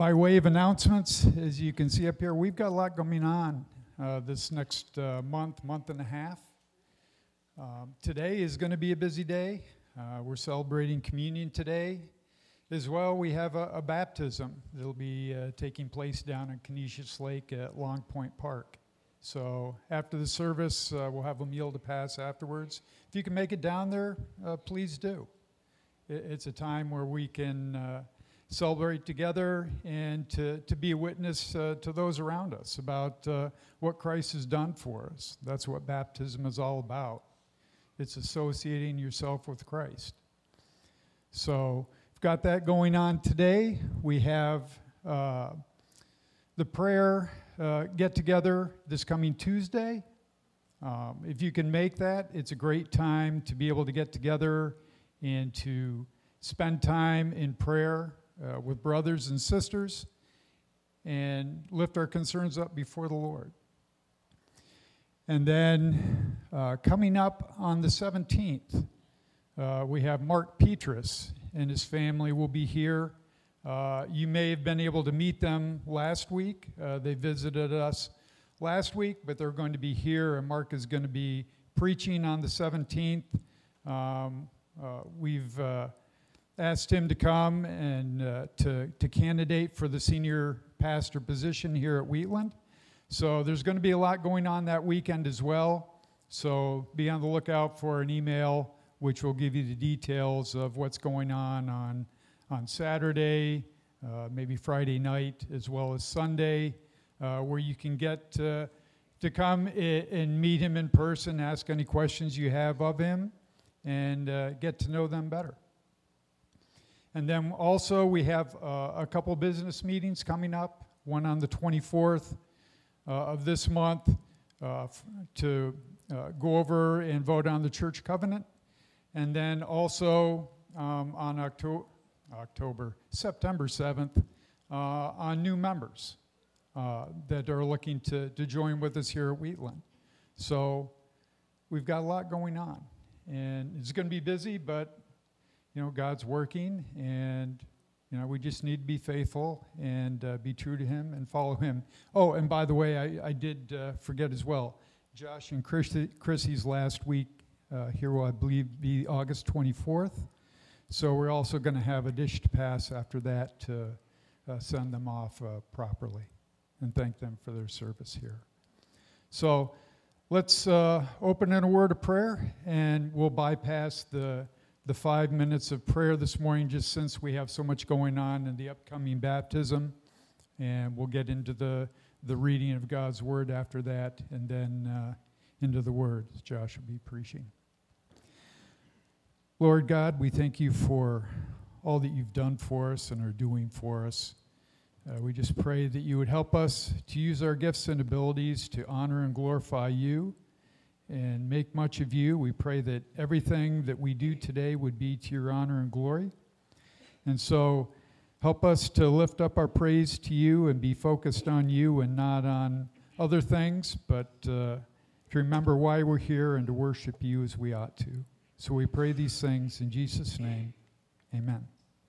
By way of announcements, as you can see up here, we've got a lot going on this next month and a half. Today is going to be a busy day. We're celebrating communion today. As well, we have a baptism that'll be taking place down in Canisius Lake at Long Point Park. So after the service, we'll have a meal to pass afterwards. If you can make it down there, please do. It's a time where we can celebrate together and to be a witness to those around us about what Christ has done for us. That's what baptism is all about. It's associating yourself with Christ. So we've got that going on today. We have the prayer get-together this coming Tuesday. If you can make that, it's a great time to be able to get together and to spend time in prayer with brothers and sisters and lift our concerns up before the Lord. And then coming up on the 17th, we have Mark Petrus and his family will be here. You may have been able to meet them last week. They visited us last week, but they're going to be here, and Mark is going to be preaching on the 17th. We've asked him to come and to candidate for the senior pastor position here at Wheatland. So there's going to be a lot going on that weekend as well. So be on the lookout for an email which will give you the details of what's going on Saturday, maybe Friday night, as well as Sunday, where you can get to come and meet him in person, ask any questions you have of him, and get to know them better. And then also we have a couple business meetings coming up, one on the 24th of this month to go over and vote on the church covenant. And then also on September 7th, on new members that are looking to join with us here at Wheatland. So we've got a lot going on. And it's going to be busy, but God's working, and we just need to be faithful and be true to Him and follow Him. Oh, and by the way, I did forget as well. Josh and Chrissy's last week here will, I believe, be August 24th. So we're also going to have a dish to pass after that to send them off properly and thank them for their service here. So let's open in a word of prayer, and we'll bypass the 5 minutes of prayer this morning, just since we have so much going on in the upcoming baptism, and we'll get into the reading of God's Word after that, and then into the Word, as Josh will be preaching. Lord God, we thank you for all that you've done for us and are doing for us. We just pray that you would help us to use our gifts and abilities to honor and glorify you and make much of you. We pray that everything that we do today would be to your honor and glory. And so help us to lift up our praise to you and be focused on you and not on other things, but to remember why we're here and to worship you as we ought to. So we pray these things in Jesus' name. Amen.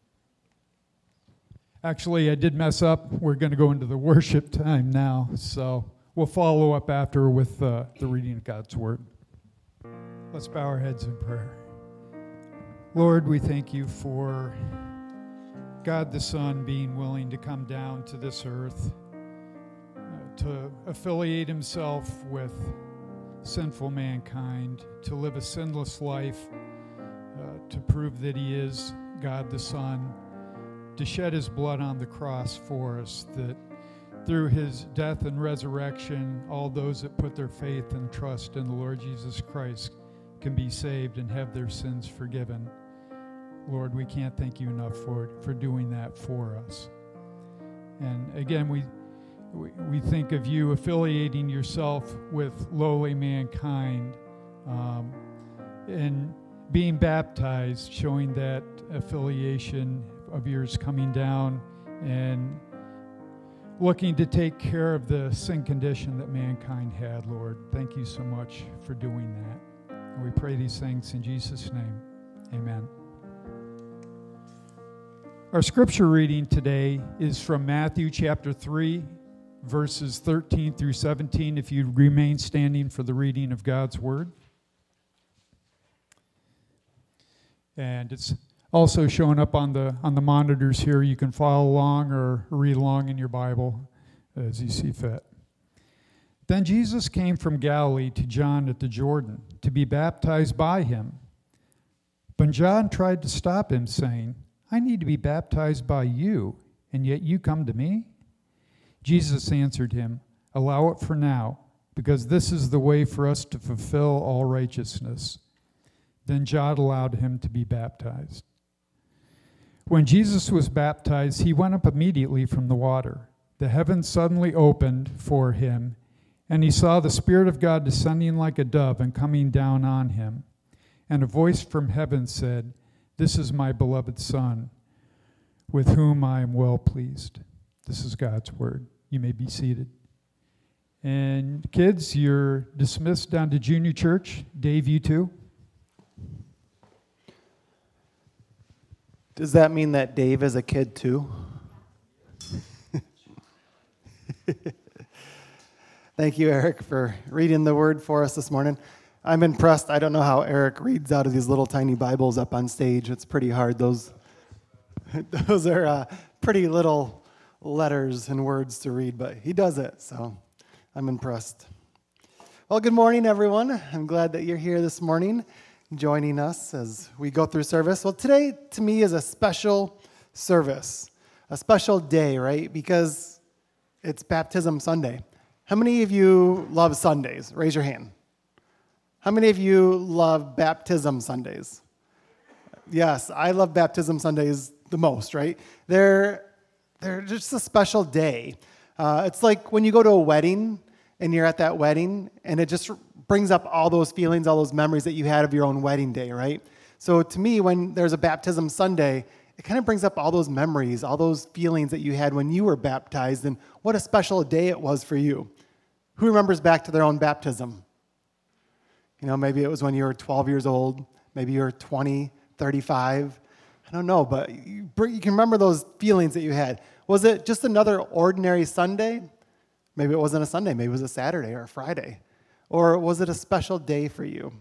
Actually, I did mess up. We're going to go into the worship time now, so we'll follow up after with the reading of God's Word. Let's bow our heads in prayer. Lord, we thank you for God the Son being willing to come down to this earth, to affiliate himself with sinful mankind, to live a sinless life, to prove that he is God the Son, to shed his blood on the cross for us, that through his death and resurrection, all those that put their faith and trust in the Lord Jesus Christ can be saved and have their sins forgiven. Lord, we can't thank you enough for doing that for us. And again, we think of you affiliating yourself with lowly mankind and being baptized, showing that affiliation of yours coming down and looking to take care of the sin condition that mankind had, Lord. Thank you so much for doing that. And we pray these things in Jesus' name. Amen. Our scripture reading today is from Matthew chapter 3, verses 13 through 17, if you remain standing for the reading of God's word. And it's also showing up on the monitors here. You can follow along or read along in your Bible as you see fit. Then Jesus came from Galilee to John at the Jordan to be baptized by him. But John tried to stop him, saying, "I need to be baptized by you, and yet you come to me?" Jesus answered him, "Allow it for now, because this is the way for us to fulfill all righteousness." Then John allowed him to be baptized. When Jesus was baptized, he went up immediately from the water. The heavens suddenly opened for him, and he saw the Spirit of God descending like a dove and coming down on him. And a voice from heaven said, "This is my beloved Son, with whom I am well pleased." This is God's word. You may be seated. And kids, you're dismissed down to junior church. Dave, you too. Does that mean that Dave is a kid too? Thank you, Eric, for reading the word for us this morning. I'm impressed. I don't know how Eric reads out of these little tiny Bibles up on stage. It's pretty hard. Those are pretty little letters and words to read, but he does it, so I'm impressed. Well, good morning, everyone. I'm glad that you're here this morning, joining us as we go through service. Well, today, to me, is a special service, a special day, right? Because it's Baptism Sunday. How many of you love Sundays? Raise your hand. How many of you love Baptism Sundays? Yes, I love Baptism Sundays the most, right? They're just a special day. It's like when you go to a wedding and you're at that wedding and it just brings up all those feelings, all those memories that you had of your own wedding day, right? So to me, when there's a Baptism Sunday, it kind of brings up all those memories, all those feelings that you had when you were baptized and what a special day it was for you. Who remembers back to their own baptism? You know, maybe it was when you were 12 years old, maybe you were 20, 35. I don't know, but you can remember those feelings that you had. Was it just another ordinary Sunday? Maybe it wasn't a Sunday. Maybe it was a Saturday or a Friday. Or was it a special day for you?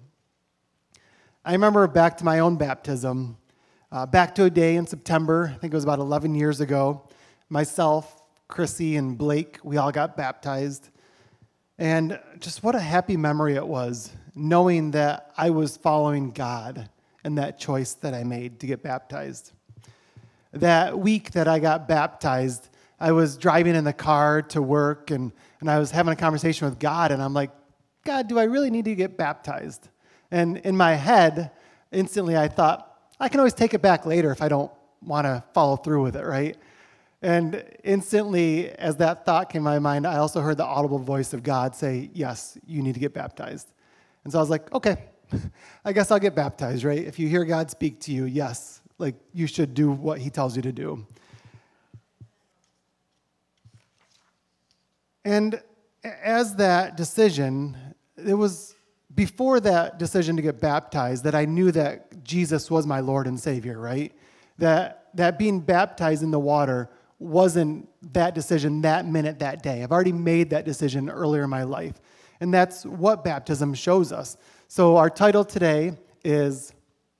I remember back to my own baptism, back to a day in September. I think it was about 11 years ago. Myself, Chrissy, and Blake, we all got baptized. And just what a happy memory it was, knowing that I was following God and that choice that I made to get baptized. That week that I got baptized, I was driving in the car to work, and I was having a conversation with God, and I'm like, "God, do I really need to get baptized?" And in my head, instantly I thought, I can always take it back later if I don't want to follow through with it, right? And instantly, as that thought came to my mind, I also heard the audible voice of God say, "Yes, you need to get baptized." And so I was like, okay, I guess I'll get baptized, right? If you hear God speak to you, yes, like you should do what he tells you to do. And as that decision, it was before that decision to get baptized that I knew that Jesus was my Lord and Savior, right? That being baptized in the water wasn't that decision that minute, that day. I've already made that decision earlier in my life. And that's what baptism shows us. So our title today is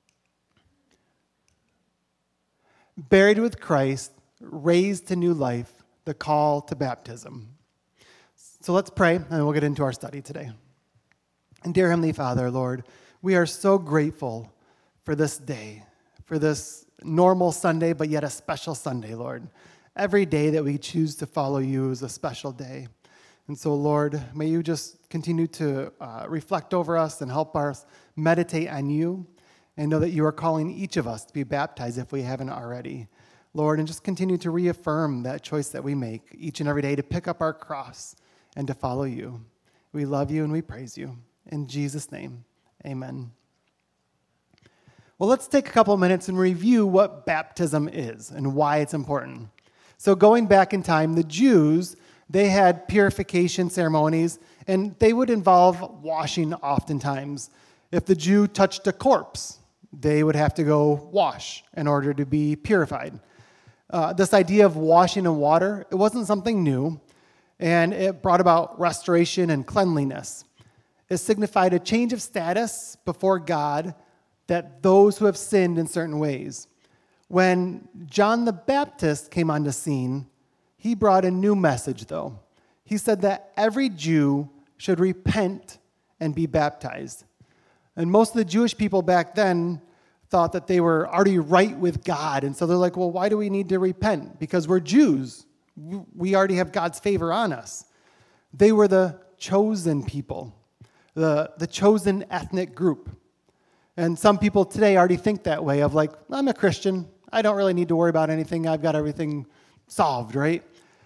Buried with Christ, Raised to New Life, the Call to Baptism. So let's pray, and we'll get into our study today. And dear Heavenly Father, Lord, we are so grateful for this day, for this normal Sunday, but yet a special Sunday, Lord. Every day that we choose to follow you is a special day. And so, Lord, may you just continue to reflect over us and help us meditate on you and know that you are calling each of us to be baptized if we haven't already. Lord, and just continue to reaffirm that choice that we make each and every day to pick up our cross and to follow you. We love you and we praise you. In Jesus' name, amen. Well, let's take a couple of minutes and review what baptism is and why it's important. So going back in time, the Jews, they had purification ceremonies, and they would involve washing oftentimes. If the Jew touched a corpse, they would have to go wash in order to be purified. This idea of washing in water, it wasn't something new, and it brought about restoration and cleanliness. It signified a change of status before God that those who have sinned in certain ways. When John the Baptist came on the scene, he brought a new message, though. He said that every Jew should repent and be baptized. And most of the Jewish people back then thought that they were already right with God. And so they're like, well, why do we need to repent? Because we're Jews. We already have God's favor on us. They were the chosen people, the chosen ethnic group. And some people today already think that way of like, I'm a Christian. I don't really need to worry about anything. I've got everything solved, right?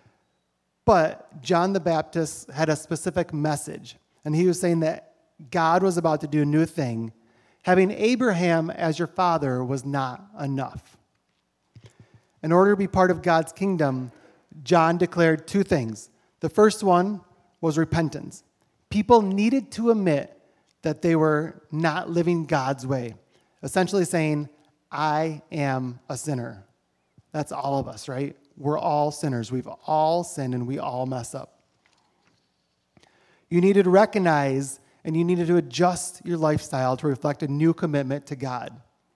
But John the Baptist had a specific message. And he was saying that God was about to do a new thing. Having Abraham as your father was not enough. In order to be part of God's kingdom, John declared two things. The first one was repentance. People needed to admit that they were not living God's way, essentially saying, I am a sinner. That's all of us, right? We're all sinners. We've all sinned and we all mess up. You needed to recognize and you needed to adjust your lifestyle to reflect a new commitment to God.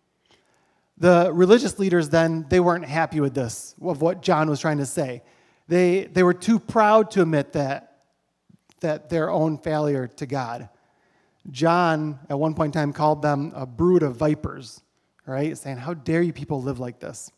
The religious leaders then, they weren't happy with this, of what John was trying to say. They were too proud to admit that their own failure to God. John, at one point in time, called them a brood of vipers, right? Saying, how dare you people live like this?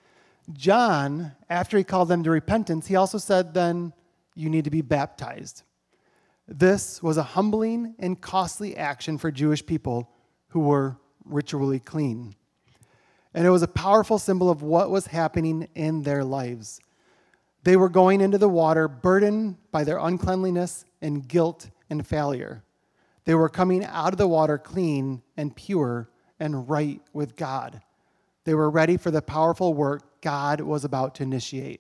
John, after he called them to repentance, he also said, then you need to be baptized. This was a humbling and costly action for Jewish people who were ritually clean. And it was a powerful symbol of what was happening in their lives. They were going into the water burdened by their uncleanliness and guilt and failure. They were coming out of the water clean and pure and right with God. They were ready for the powerful work God was about to initiate.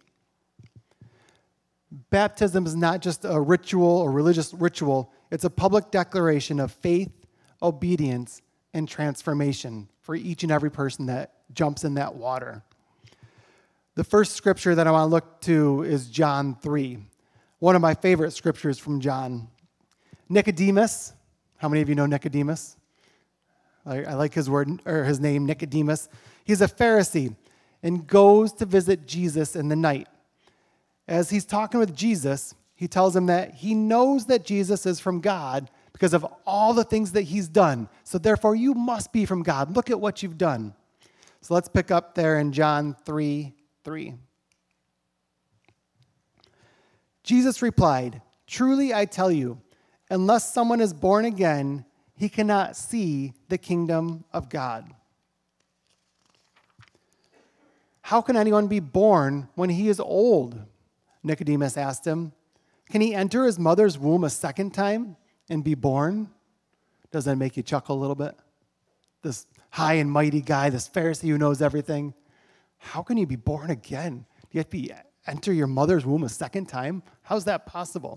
Baptism is not just a ritual or religious ritual. It's a public declaration of faith, obedience, and transformation for each and every person that jumps in that water. The first scripture that I want to look to is John 3, one of my favorite scriptures from John. Nicodemus, how many of you know Nicodemus? I like his name, Nicodemus. He's a Pharisee and goes to visit Jesus in the night. As he's talking with Jesus, he tells him that he knows that Jesus is from God because of all the things that he's done. So therefore, you must be from God. Look at what you've done. So let's pick up there in John 3:3. Jesus replied, truly I tell you, unless someone is born again, he cannot see the kingdom of God. How can anyone be born when he is old? Nicodemus asked him. Can he enter his mother's womb a second time and be born? Does that make you chuckle a little bit? This high and mighty guy, this Pharisee who knows everything. How can you be born again? Do you have to enter your mother's womb a second time? How's that possible?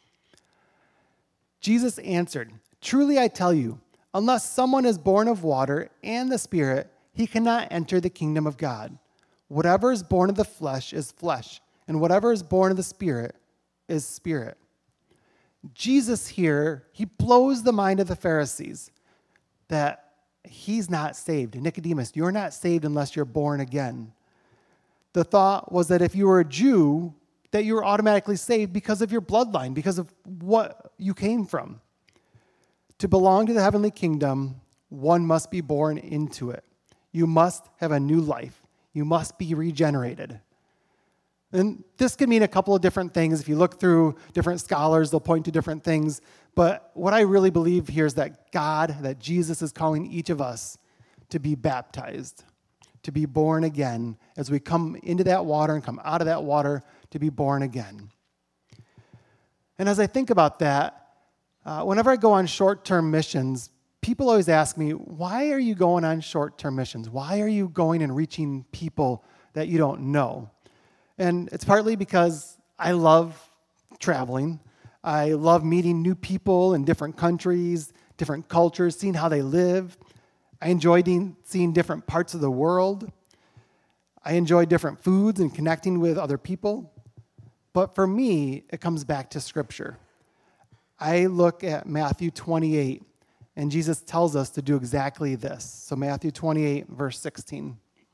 Jesus answered, truly I tell you, unless someone is born of water and the Spirit, he cannot enter the kingdom of God. Whatever is born of the flesh is flesh, and whatever is born of the Spirit is spirit. Jesus here, he blows the mind of the Pharisees that he's not saved. Nicodemus, you're not saved unless you're born again. The thought was that if you were a Jew, that you were automatically saved because of your bloodline, because of what you came from. To belong to the heavenly kingdom, one must be born into it. You must have a new life. You must be regenerated. And this could mean a couple of different things. If you look through different scholars, they'll point to different things. But what I really believe here is that that Jesus is calling each of us to be baptized, to be born again, as we come into that water and come out of that water to be born again. And as I think about that, whenever I go on short-term missions, people always ask me, why are you going on short-term missions? Why are you going and reaching people that you don't know? And it's partly because I love traveling. I love meeting new people in different countries, different cultures, seeing how they live. I enjoy seeing different parts of the world. I enjoy different foods and connecting with other people. But for me, it comes back to Scripture. I look at Matthew 28, and Jesus tells us to do exactly this. So Matthew 28, verse 16.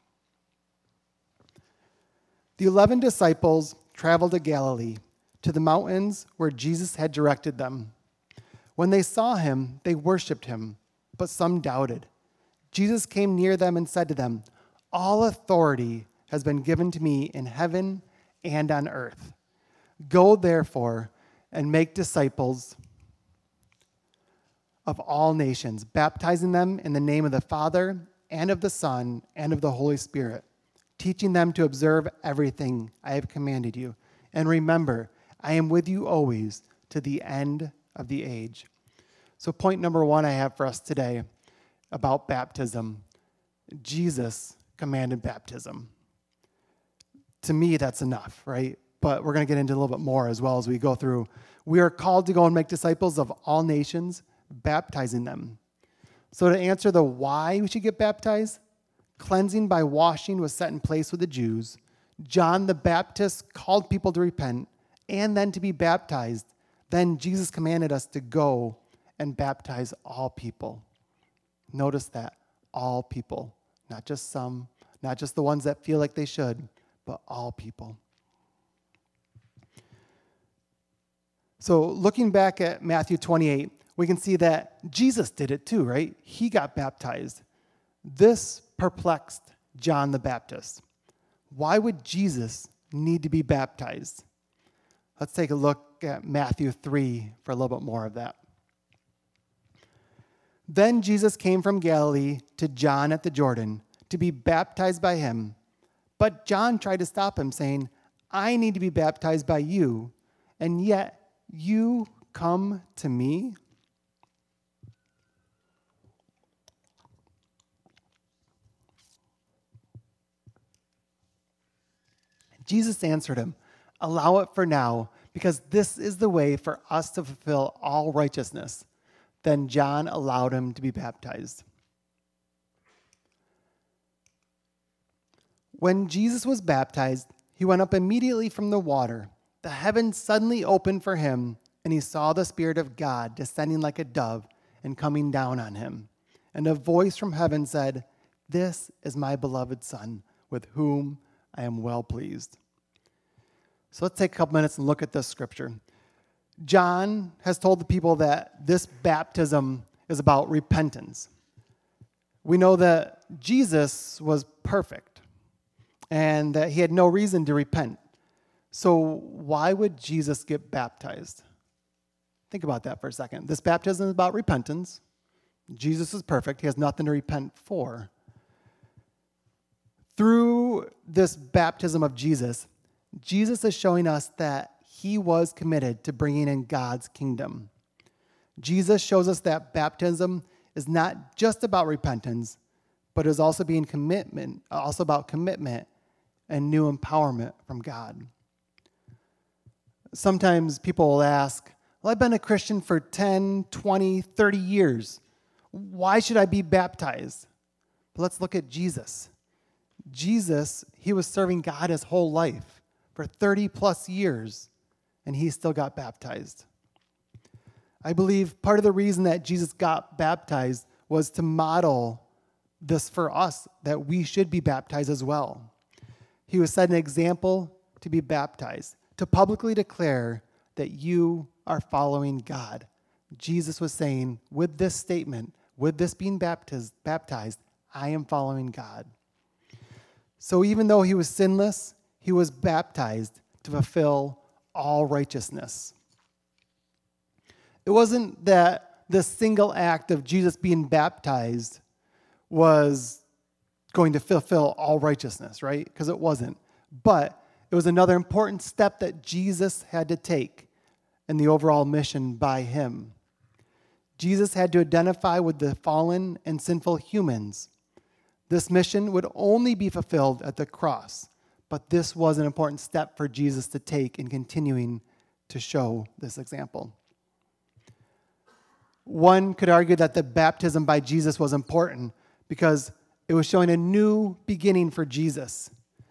The 11 disciples traveled to Galilee, to the mountains where Jesus had directed them. When they saw him, they worshiped him, but some doubted. Jesus came near them and said to them, "All authority has been given to me in heaven and on earth. Go, therefore, and make disciples of all nations, baptizing them in the name of the Father and of the Son and of the Holy Spirit, teaching them to observe everything I have commanded you. And remember, I am with you always to the end of the age." So point number one I have for us today about baptism. Jesus commanded baptism. To me, that's enough, right? But we're going to get into a little bit more as well as we go through. We are called to go and make disciples of all nations, baptizing them. So to answer the why we should get baptized, cleansing by washing was set in place with the Jews. John the Baptist called people to repent and then to be baptized. Then Jesus commanded us to go and baptize all people. Notice that, all people, not just some, not just the ones that feel like they should, but all people. So looking back at Matthew 28, we can see that Jesus did it too, right? He got baptized. This perplexed John the Baptist. Why would Jesus need to be baptized? Let's take a look at Matthew 3 for a little bit more of that. Then Jesus came from Galilee to John at the Jordan to be baptized by him. But John tried to stop him, saying, "I need to be baptized by you, and yet you come to me?" Jesus answered him, "Allow it for now, because this is the way for us to fulfill all righteousness." Then John allowed him to be baptized. When Jesus was baptized, he went up immediately from the water. The heavens suddenly opened for him, and he saw the Spirit of God descending like a dove and coming down on him. And a voice from heaven said, "This is my beloved Son, with whom I am well pleased." So let's take a couple minutes and look at this scripture. John has told the people that this baptism is about repentance. We know that Jesus was perfect and that he had no reason to repent. So why would Jesus get baptized? Think about that for a second. This baptism is about repentance. Jesus is perfect. He has nothing to repent for. Through this baptism of Jesus, Jesus is showing us that he was committed to bringing in God's kingdom. Jesus shows us that baptism is not just about repentance, but is also about commitment and new empowerment from God. Sometimes people will ask, "Well, I've been a Christian for 10, 20, 30 years. Why should I be baptized?" But let's look at Jesus. Jesus, he was serving God his whole life for 30 plus years, and he still got baptized. I believe part of the reason that Jesus got baptized was to model this for us, that we should be baptized as well. He was set an example to be baptized, to publicly declare that you are following God. Jesus was saying, with this statement, with this being baptized, I am following God. So even though he was sinless, he was baptized to fulfill all righteousness. It wasn't that this single act of Jesus being baptized was going to fulfill all righteousness, right? Because it wasn't. But it was another important step that Jesus had to take in the overall mission by him. Jesus had to identify with the fallen and sinful humans. This mission would only be fulfilled at the cross, but this was an important step for Jesus to take in continuing to show this example. One could argue that the baptism by Jesus was important because it was showing a new beginning for Jesus.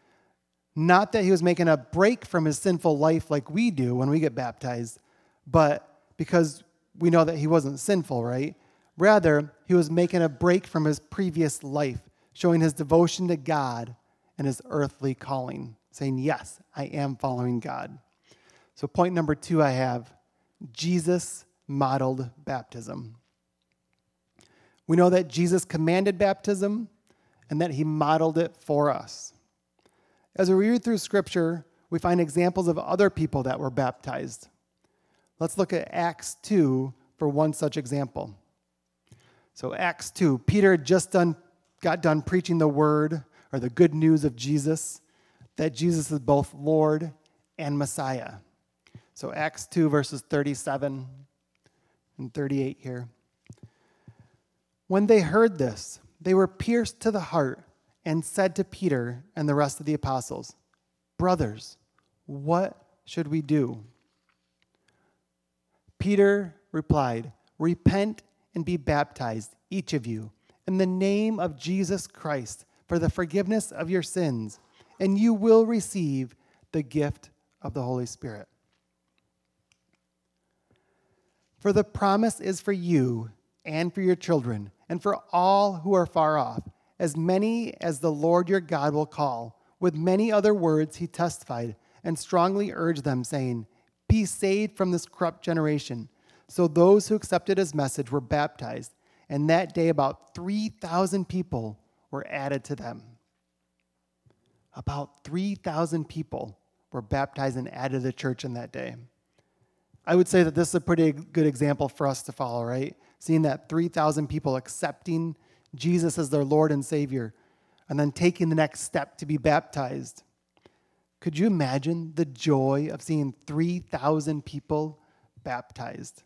Not that he was making a break from his sinful life like we do when we get baptized, but because we know that he wasn't sinful, right? Rather, he was making a break from his previous life, showing his devotion to God and his earthly calling, saying, yes, I am following God. So point number 2 I have, Jesus modeled baptism. We know that Jesus commanded baptism and that he modeled it for us. As we read through Scripture, we find examples of other people that were baptized. Let's look at Acts 2 for one such example. So Acts 2, Peter had just got done preaching the word or the good news of Jesus, that Jesus is both Lord and Messiah. So Acts 2 verses 37 and 38 here. When they heard this, they were pierced to the heart and said to Peter and the rest of the apostles, brothers, what should we do? Peter replied, repent and be baptized, each of you, in the name of Jesus Christ for the forgiveness of your sins, and you will receive the gift of the Holy Spirit. For the promise is for you and for your children and for all who are far off, as many as the Lord your God will call. With many other words he testified and strongly urged them, saying, be saved from this corrupt generation. So those who accepted his message were baptized, and that day about 3,000 people were added to them. About 3,000 people were baptized and added to the church in that day. I would say that this is a pretty good example for us to follow, right? Seeing that 3,000 people accepting Jesus as their Lord and Savior, and then taking the next step to be baptized. Could you imagine the joy of seeing 3,000 people baptized?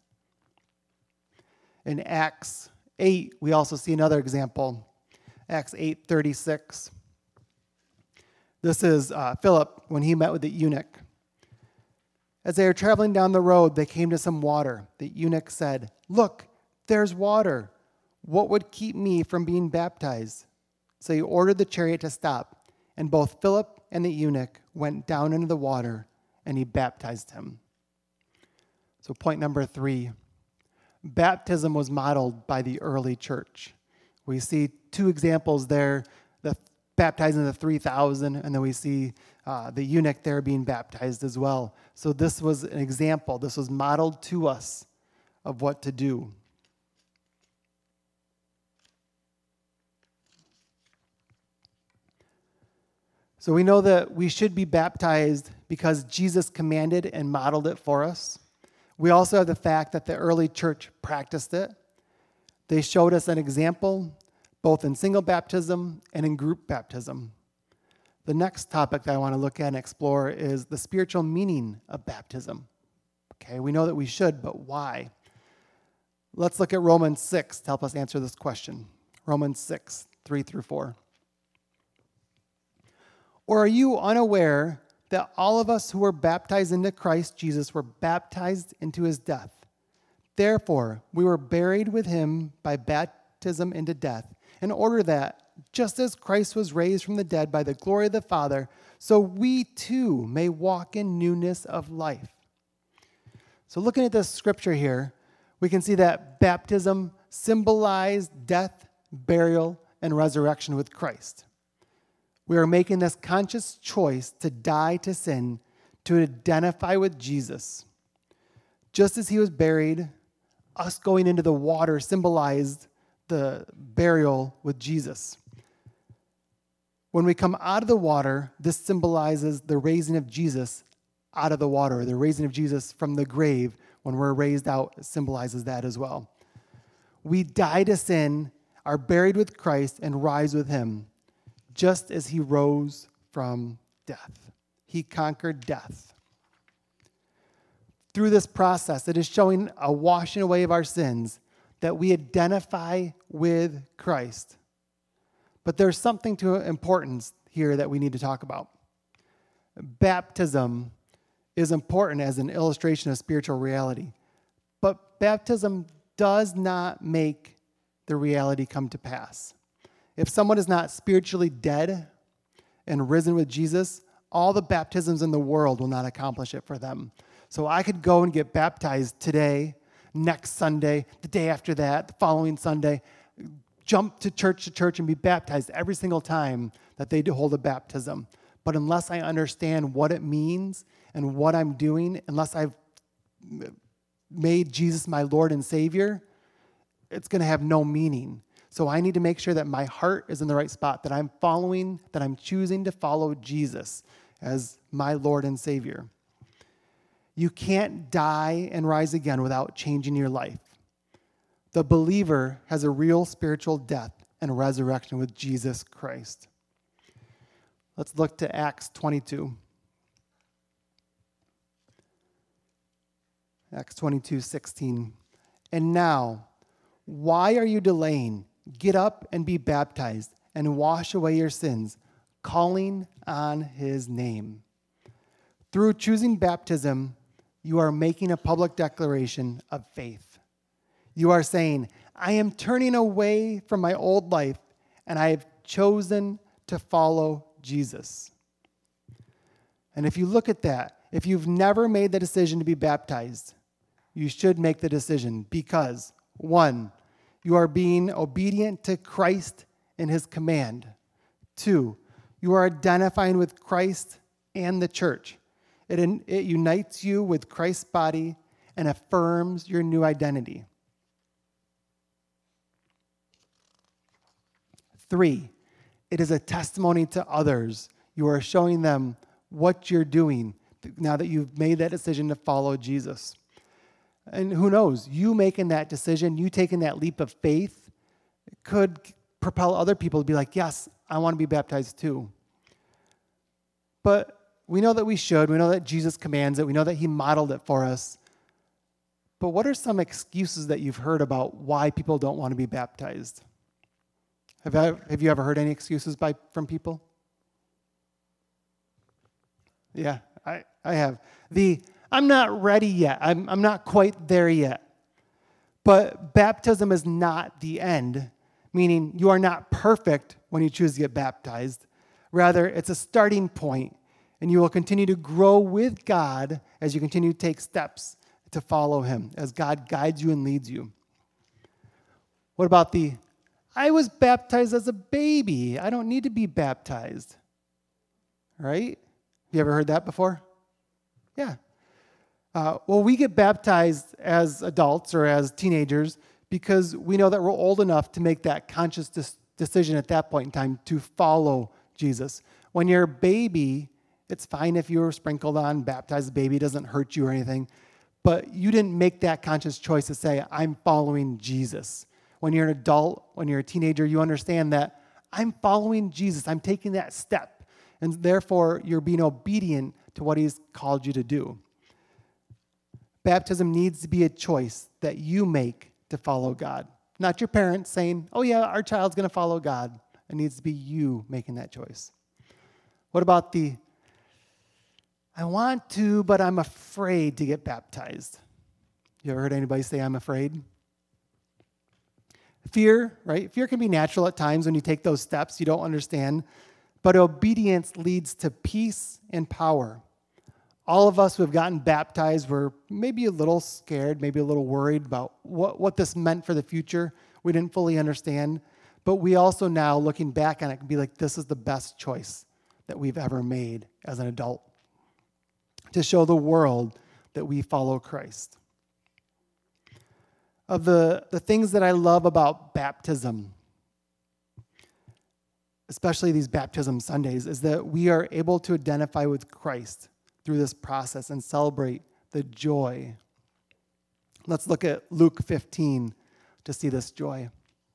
In Acts 8, we also see another example. Acts 8:36. This is Philip when he met with the eunuch. As they were traveling down the road, they came to some water. The eunuch said, look, there's water. What would keep me from being baptized? So he ordered the chariot to stop, and both Philip and the eunuch went down into the water, and he baptized him. So point number 3, baptism was modeled by the early church. We see 2 examples there, the baptizing the 3,000, and then we see the eunuch there being baptized as well. So this was an example. This was modeled to us of what to do. So we know that we should be baptized because Jesus commanded and modeled it for us. We also have the fact that the early church practiced it. They showed us an example both in single baptism and in group baptism. The next topic that I want to look at and explore is the spiritual meaning of baptism. Okay, we know that we should, but why? Let's look at Romans 6 to help us answer this question. Romans 6, 3 through 4. Or are you unaware that all of us who were baptized into Christ Jesus were baptized into his death? Therefore, we were buried with him by baptism into death, in order that, just as Christ was raised from the dead by the glory of the Father, so we too may walk in newness of life. So looking at this scripture here, we can see that baptism symbolized death, burial, and resurrection with Christ. We are making this conscious choice to die to sin, to identify with Jesus. Just as he was buried, us going into the water symbolized the burial with Jesus. When we come out of the water, this symbolizes the raising of Jesus out of the water. The raising of Jesus from the grave, when we're raised out, symbolizes that as well. We die to sin, are buried with Christ, and rise with him, just as he rose from death. He conquered death. Through this process, it is showing a washing away of our sins, that we identify with Christ. But there's something to importance here that we need to talk about. Baptism is important as an illustration of spiritual reality, but baptism does not make the reality come to pass. If someone is not spiritually dead and risen with Jesus, all the baptisms in the world will not accomplish it for them. So I could go and get baptized today, next Sunday, the day after that, the following Sunday, jump to church and be baptized every single time that they hold a baptism. But unless I understand what it means and what I'm doing, unless I've made Jesus my Lord and Savior, it's going to have no meaning. So I need to make sure that my heart is in the right spot, that I'm choosing to follow Jesus as my Lord and Savior. You can't die and rise again without changing your life. The believer has a real spiritual death and resurrection with Jesus Christ. Let's look to Acts 22. Acts 22:16. And now, why are you delaying? Get up and be baptized and wash away your sins, calling on his name. Through choosing baptism, you are making a public declaration of faith. You are saying, I am turning away from my old life and I have chosen to follow Jesus. And if you look at that, if you've never made the decision to be baptized, you should make the decision because, one, you are being obedient to Christ and his command. Two, you are identifying with Christ and the church. It unites you with Christ's body and affirms your new identity. 3, it is a testimony to others. You are showing them what you're doing now that you've made that decision to follow Jesus. And who knows, you making that decision, you taking that leap of faith could propel other people to be like, yes, I want to be baptized too. But we know that we should. We know that Jesus commands it. We know that he modeled it for us. But what are some excuses that you've heard about why people don't want to be baptized? Have you ever heard any excuses from people? Yeah, I have. I'm not ready yet. I'm not quite there yet. But baptism is not the end, meaning you are not perfect when you choose to get baptized. Rather, it's a starting point, and you will continue to grow with God as you continue to take steps to follow him, as God guides you and leads you. What about I was baptized as a baby. I don't need to be baptized. Right? You ever heard that before? Yeah. Well, we get baptized as adults or as teenagers because we know that we're old enough to make that conscious decision at that point in time to follow Jesus. When you're a baby, it's fine if you were sprinkled on, baptized baby, it doesn't hurt you or anything. But you didn't make that conscious choice to say, I'm following Jesus. When you're an adult, when you're a teenager, you understand that I'm following Jesus. I'm taking that step. And therefore, you're being obedient to what he's called you to do. Baptism needs to be a choice that you make to follow God. Not your parents saying, oh yeah, our child's going to follow God. It needs to be you making that choice. What about I want to, but I'm afraid to get baptized? You ever heard anybody say, I'm afraid? Fear, right? Fear can be natural at times when you take those steps you don't understand. But obedience leads to peace and power. All of us who have gotten baptized were maybe a little scared, maybe a little worried about what this meant for the future. We didn't fully understand. But we also now, looking back on it, can be like, this is the best choice that we've ever made as an adult to show the world that we follow Christ. Of the things that I love about baptism, especially these baptism Sundays, is that we are able to identify with Christ through this process and celebrate the joy. Let's look at Luke 15 to see this joy.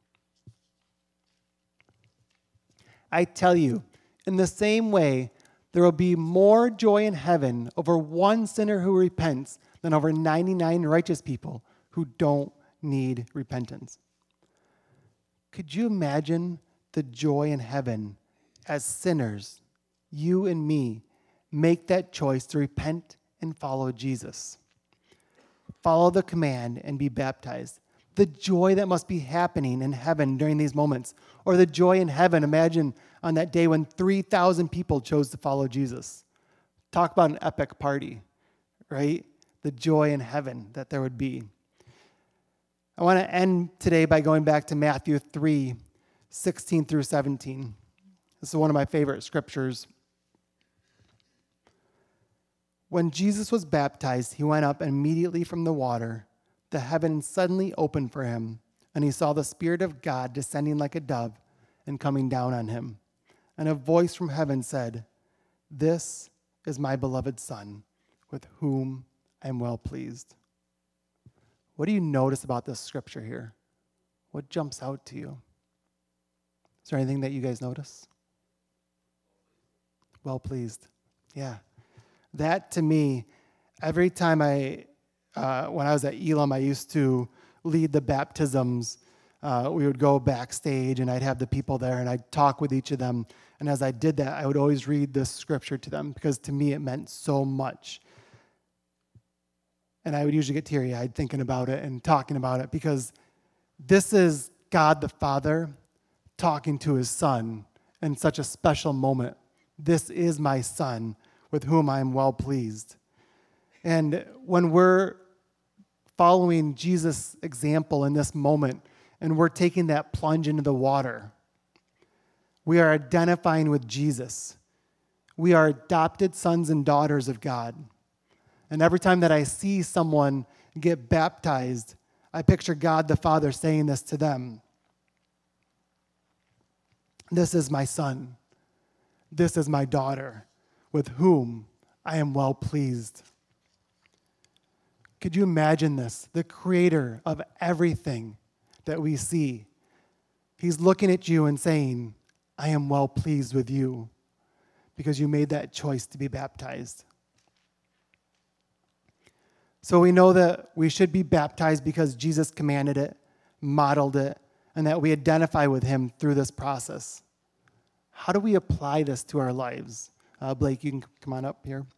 I tell you, in the same way, there will be more joy in heaven over one sinner who repents than over 99 righteous people who don't need repentance. Could you imagine the joy in heaven as sinners, you and me, make that choice to repent and follow Jesus? Follow the command and be baptized. The joy that must be happening in heaven during these moments. Or the joy in heaven, imagine on that day when 3,000 people chose to follow Jesus. Talk about an epic party, right? The joy in heaven that there would be. I want to end today by going back to Matthew 3, 16 through 17. This is one of my favorite scriptures. When Jesus was baptized, he went up, and immediately from the water, the heavens suddenly opened for him, and he saw the Spirit of God descending like a dove and coming down on him. And a voice from heaven said, "This is my beloved Son, with whom I am well pleased." What do you notice about this scripture here? What jumps out to you? Is there anything that you guys notice? Well pleased. Yeah. That to me, every time when I was at Elam, I used to lead the baptisms. We would go backstage and I'd have the people there and I'd talk with each of them. And as I did that, I would always read this scripture to them because to me it meant so much. And I would usually get teary-eyed thinking about it and talking about it because this is God the Father talking to his Son in such a special moment. This is my Son with whom I am well pleased. And when we're following Jesus' example in this moment and we're taking that plunge into the water, we are identifying with Jesus. We are adopted sons and daughters of God. And every time that I see someone get baptized, I picture God the Father saying this to them. This is my son. This is my daughter, with whom I am well pleased. Could you imagine this? The creator of everything that we see. He's looking at you and saying, I am well pleased with you because you made that choice to be baptized. So we know that we should be baptized because Jesus commanded it, modeled it, and that we identify with him through this process. How do we apply this to our lives? Blake, you can come on up here.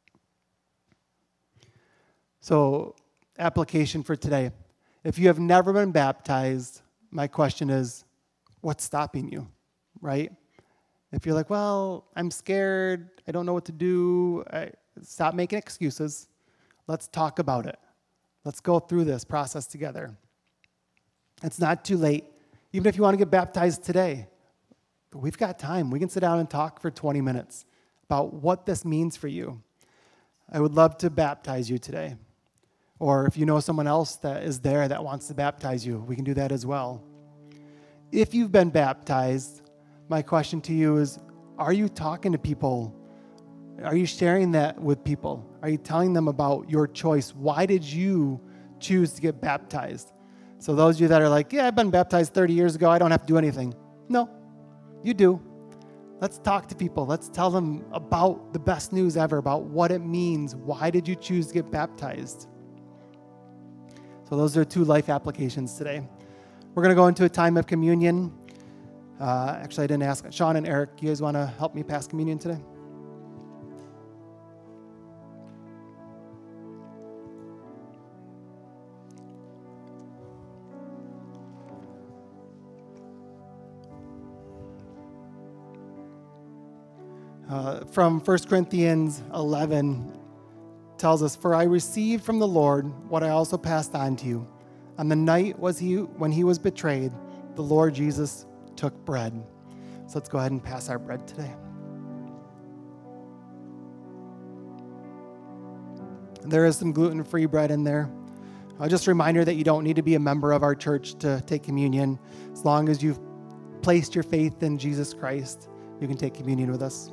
So, application for today. If you have never been baptized, my question is, what's stopping you, right? If you're like, well, I'm scared, I don't know what to do, stop making excuses. Let's talk about it. Let's go through this process together. It's not too late. Even if you want to get baptized today, we've got time. We can sit down and talk for 20 minutes about what this means for you. I would love to baptize you today. Or if you know someone else that is there that wants to baptize you, we can do that as well. If you've been baptized, my question to you is, are you talking to people? Are you sharing that with people? Are you telling them about your choice? Why did you choose to get baptized? So those of you that are like, yeah, I've been baptized 30 years ago, I don't have to do anything. No, you do. Let's talk to people. Let's tell them about the best news ever, about what it means. Why did you choose to get baptized? So those are 2 life applications today. We're going to go into a time of communion. Actually, I didn't ask. Sean and Eric, you guys want to help me pass communion today? From 1 Corinthians 11 tells us, "For I received from the Lord what I also passed on to you. On the night when he was betrayed, the Lord Jesus took bread." So let's go ahead and pass our bread today. There is some gluten-free bread in there. Just a reminder that you don't need to be a member of our church to take communion. As long as you've placed your faith in Jesus Christ, you can take communion with us.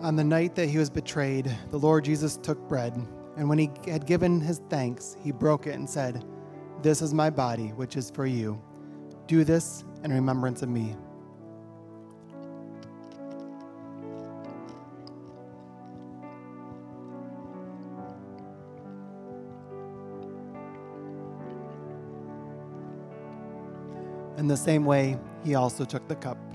On the night that he was betrayed, the Lord Jesus took bread, and when he had given his thanks, he broke it and said, "This is my body, which is for you. Do this in remembrance of me." In the same way, he also took the cup.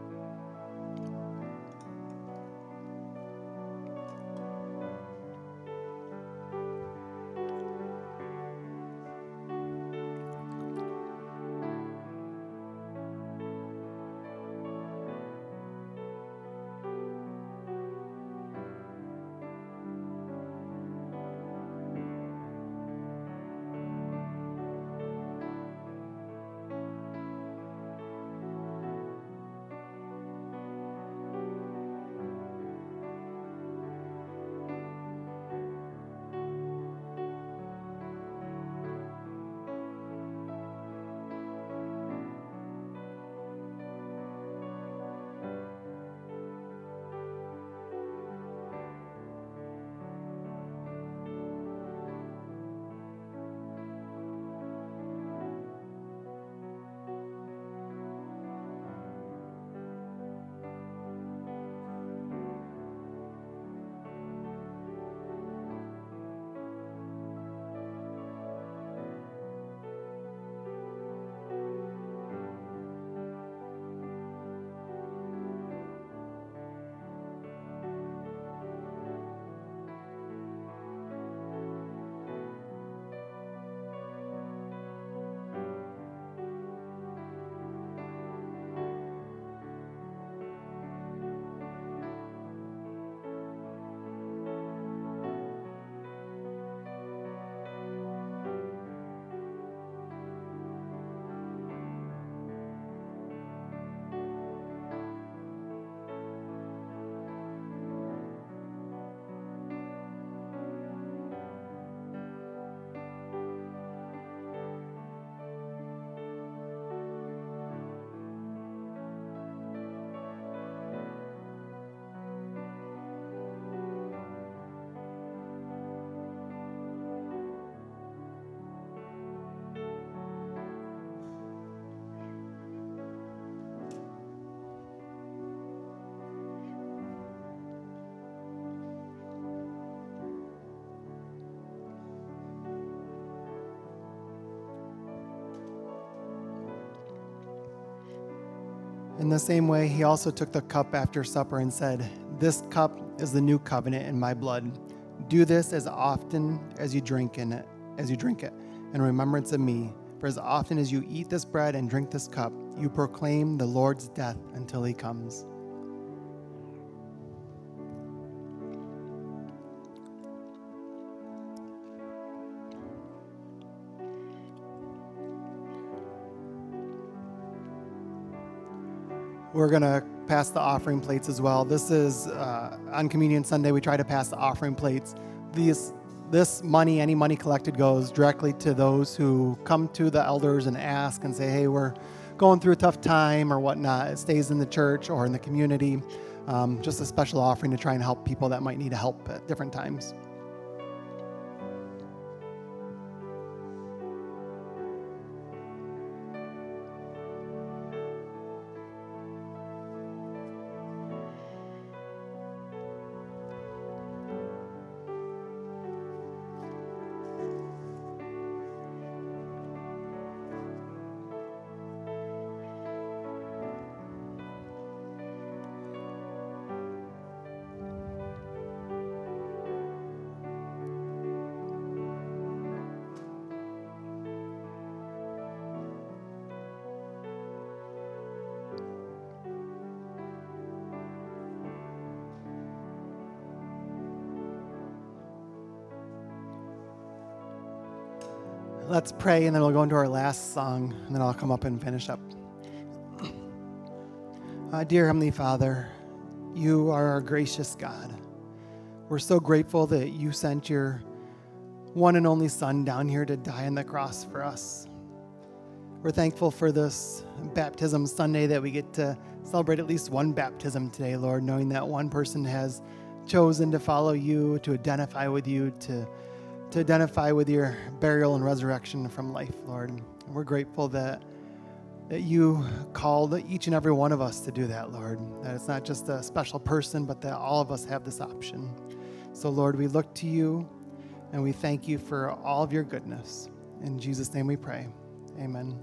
In the same way, he also took the cup after supper and said, "This cup is the new covenant in my blood. Do this as often as you drink it, in remembrance of me. For as often as you eat this bread and drink this cup, you proclaim the Lord's death until he comes." We're going to pass the offering plates as well. This is on Communion Sunday, we try to pass the offering plates. This money, any money collected, goes directly to those who come to the elders and ask and say, "Hey, we're going through a tough time," or whatnot. It stays in the church or in the community. Just a special offering to try and help people that might need help at different times. Let's pray, and then we'll go into our last song, and then I'll come up and finish up. Dear Heavenly Father, you are our gracious God. We're so grateful that you sent your one and only Son down here to die on the cross for us. We're thankful for this Baptism Sunday that we get to celebrate at least one baptism today, Lord, knowing that one person has chosen to follow you, to identify with you, to identify with your burial and resurrection from life, Lord. And we're grateful that you called each and every one of us to do that, Lord. That it's not just a special person, but that all of us have this option. So, Lord, we look to you and we thank you for all of your goodness. In Jesus' name we pray. Amen.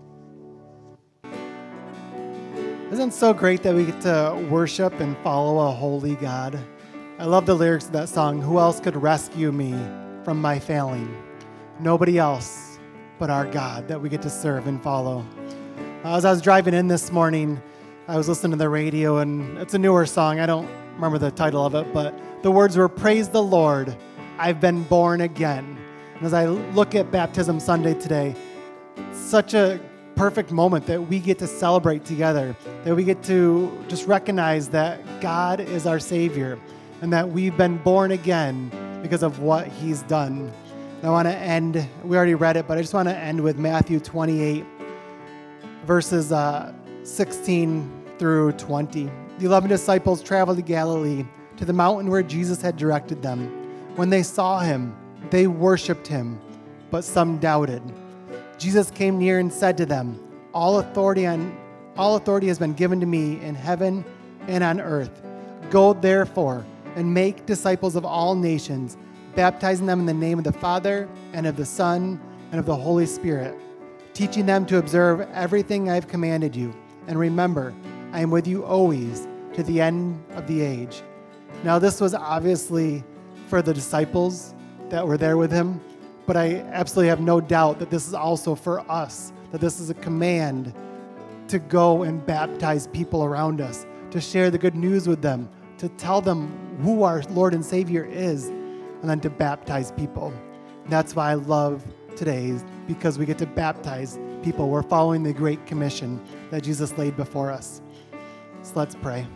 Isn't it so great that we get to worship and follow a holy God? I love the lyrics of that song, "Who else could rescue me from my failing?" Nobody else but our God that we get to serve and follow. As I was driving in this morning, I was listening to the radio, and it's a newer song. I don't remember the title of it, but the words were, "Praise the Lord, I've been born again." And as I look at Baptism Sunday today, it's such a perfect moment that we get to celebrate together, that we get to just recognize that God is our Savior and that we've been born again because of what He's done. And I want to end, we already read it, but I just want to end with Matthew 28, verses 16 through 20. The 11 disciples traveled to Galilee, to the mountain where Jesus had directed them. When they saw Him, they worshiped Him, but some doubted. Jesus came near and said to them, All authority has been given to me in heaven and on earth. Go therefore and make disciples of all nations, baptizing them in the name of the Father and of the Son and of the Holy Spirit, teaching them to observe everything I have commanded you. And remember, I am with you always to the end of the age. Now, this was obviously for the disciples that were there with Him, but I absolutely have no doubt that this is also for us, that this is a command to go and baptize people around us, to share the good news with them, to tell them who our Lord and Savior is, and then to baptize people. And that's why I love today, because we get to baptize people. We're following the Great Commission that Jesus laid before us. So let's pray.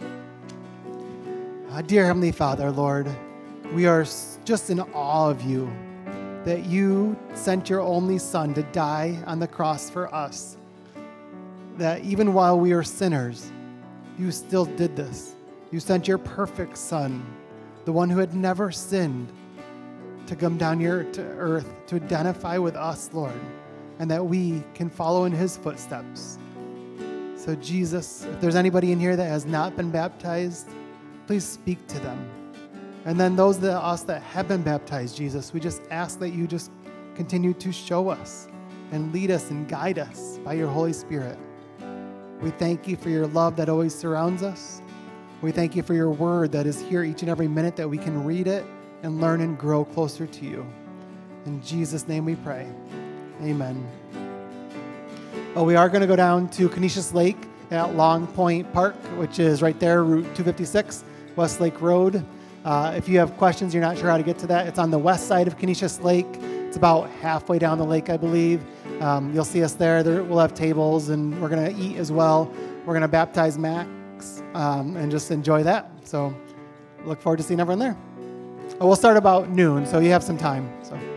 Dear Heavenly Father, Lord, we are just in awe of you, that you sent your only Son to die on the cross for us, that even while we are sinners, you still did this. You sent your perfect Son, the one who had never sinned, to come down here to earth to identify with us, Lord, and that we can follow in His footsteps. So Jesus, if there's anybody in here that has not been baptized, please speak to them. And then those of us that have been baptized, Jesus, we just ask that you just continue to show us and lead us and guide us by your Holy Spirit. We thank you for your love that always surrounds us. We thank you for your word that is here each and every minute, that we can read it and learn and grow closer to you. In Jesus' name we pray. Amen. Oh, we are going to go down to Canisius Lake at Long Point Park, which is right there, Route 256, Westlake Road. If you have questions, you're not sure how to get to that, it's on the west side of Canisius Lake. It's about halfway down the lake, I believe. You'll see us there. We'll have tables, and we're going to eat as well. We're going to baptize Max and just enjoy that. So look forward to seeing everyone there. We'll start about noon, so you have some time. So.